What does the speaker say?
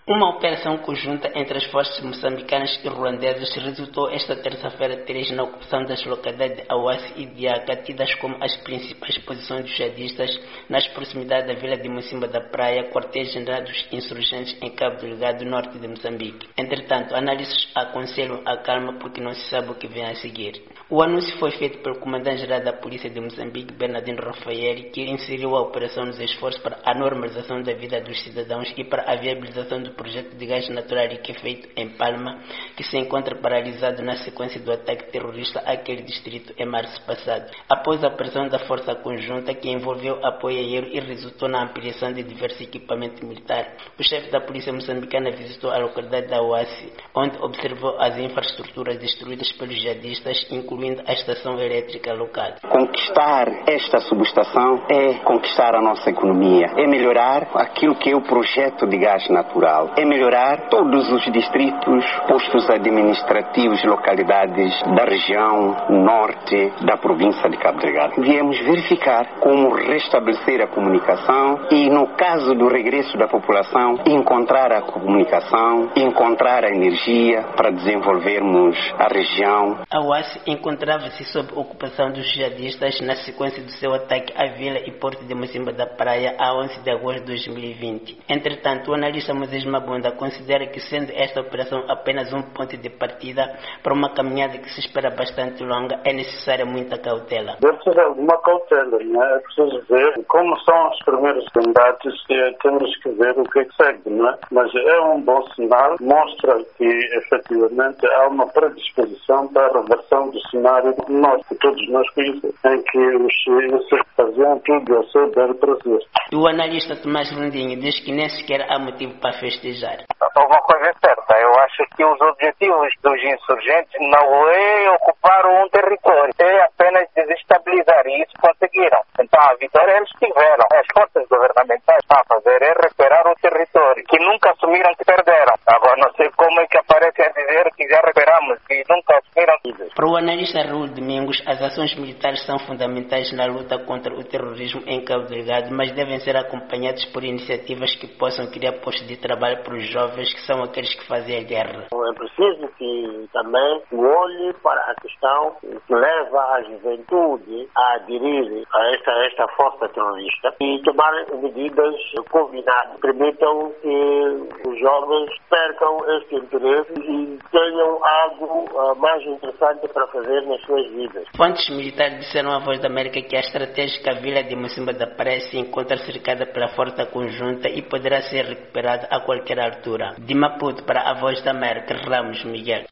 Uma operação conjunta entre as forças moçambicanas e ruandesas resultou esta terça-feira 3 na ocupação das localidades de Awassi e Diaca, tidas como as principais posições dos jihadistas nas proximidades da vila de Mocimboa da Praia, quartel-general dos insurgentes em Cabo Delgado, norte de Moçambique. Entretanto, analistas aconselham a calma porque não se sabe o que vem a seguir. O anúncio foi feito pelo comandante-geral da Polícia de Moçambique, Bernardino Rafael, que inseriu a operação nos esforços para a normalização da vida dos cidadãos e para a viabilização do projeto de gás natural liquefeito em Palma, que se encontra paralisado na sequência do ataque terrorista àquele distrito em março passado. Após a operação da força conjunta, que envolveu apoio aéreo e resultou na ampliação de diversos equipamentos militares, o chefe da Polícia moçambicana visitou a localidade da Awassi, onde observou as infraestruturas destruídas pelos jihadistas, incluindo a estação elétrica local. Conquistar esta subestação é conquistar a nossa economia, é melhorar aquilo que é o projeto de gás natural, é melhorar todos os distritos, postos administrativos, localidades da região norte da província de Cabo Delgado. Viemos verificar como restabelecer a comunicação e, no caso do regresso da população, encontrar a comunicação, encontrar a energia para desenvolvermos a região. A Awassi encontrava-se sob ocupação dos jihadistas na sequência do seu ataque à vila e porto de Mocimboa da Praia a 11 de agosto de 2020. Entretanto, o analista Moisés Mabunda considera que, sendo esta operação apenas um ponto de partida para uma caminhada que se espera bastante longa, é necessária muita cautela. Deve ser alguma cautela, não é? É preciso ver como são os primeiros combates e temos que ver o que segue, não é? Mas é um bom sinal, mostra que efetivamente há uma predisposição para a reversão do cenário que todos nós conhecemos, em que os faziam tudo a seu belo prazer. O analista Tomás Rondinho diz que nem sequer há motivo para festejar. Uma coisa é certa, eu acho que os objetivos dos insurgentes não é ocupar um território, é apenas desestabilizar, e isso conseguiram. Então a vitória eles tiveram. As forças governamentais estão a fazer é recuperar o território, que nunca assumiram que perderam. Agora não sei como é que aparecem a dizer que já recuperamos, que nunca assumiram. Para o analista Raul Domingos, as ações militares são fundamentais na luta contra o terrorismo em Cabo Delgado, mas devem ser acompanhadas por iniciativas que possam criar postos de trabalho para os jovens, que são aqueles que fazem a guerra. É preciso que também se olhe para a questão que leva a juventude a aderir a esta força terrorista e tomar medidas combinadas que permitam que os jovens percam este interesse e tenham algo mais interessante para fazer nas suas vidas. Fontes militares disseram à Voz da América que a estratégica vila de Mocimboa da Praia se encontra cercada pela força conjunta e poderá ser recuperada a qualquer altura. De Maputo para a Voz da América, Ramos Miguel.